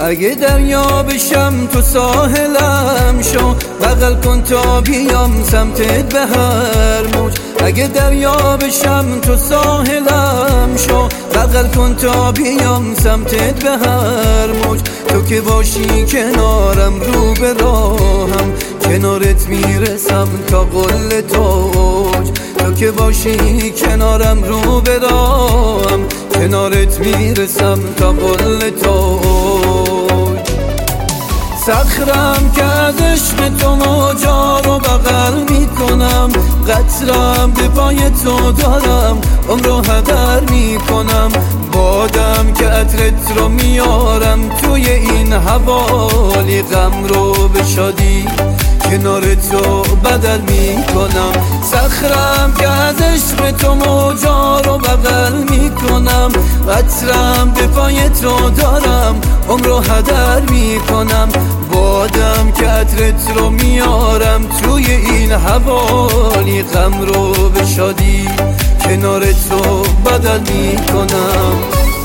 اگه دریا بشم تو ساحلم شو، بغل کن تا بیام سمتت به هر موج. اگه دریا بشم تو ساحلم شو، بغل کن تا بیام سمتت به هر موج. تو که باشی کنارم رو به راهم، کنارت میرسم تا قله توج. تو که باشی کنارم رو به راهم، کنارت میرسم تا قله توج. صخرم که از عشق تو موجا رو بغل میکنم، قطرم به پای تو دارم عمر رو هدر میکنم. بادم که عطرت رو میارم توی این حوالی، غم رو به شادی کنار تو بدل میکنم. صخرم که از عشق تو موجا رو بغل میکنم، قطرم به پای تو دارم عمر رو هدر میکنم. بادم که عطرت رو میارم توی این حوالی، غم رو به شادی کنار تو بدل میکنم.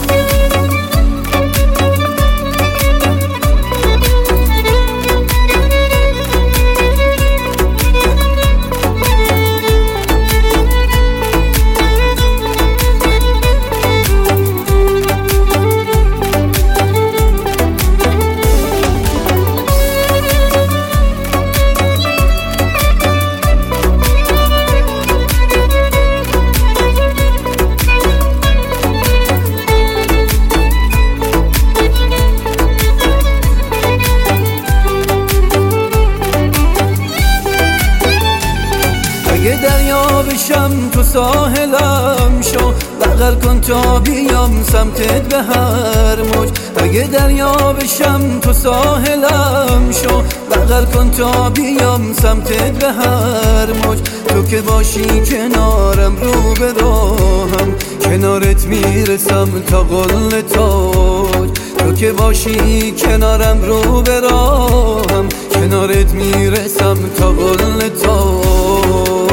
اگه دریا بشم تو ساحلم شو، بغل کن تا بیام سمتت به هر موج. اگه دریا بشم تو ساحلم شو، بغل کن تا بیام سمتت به هر موج. تو که باشی کنارم رو به راهم، کنارت میرسم تا قله توج. تو که باشی کنارم رو به راهم، کنارت میرسم تا قله توج.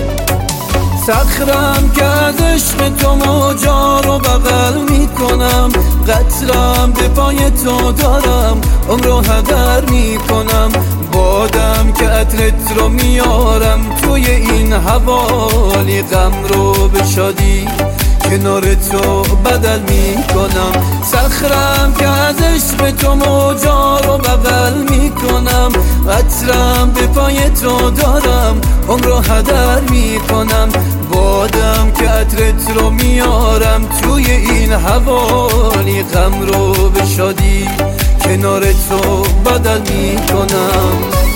صخرم که از عشق تو موجا رو بغل میکنم، قطرم به پای تو دارم عمر رو هدر میکنم. بادم که عطرت رو میارم توی این حوالی، غم رو به شادی کنار تو بدل میکنم. صخرم که از عشق تو موجا رو بغل میکنم، قطرم به پای تو دارم عمر رو هدر میکنم. بادم که عطرت رو میارم توی این حوالی، غم رو به شادی کنار تو بدل میکنم.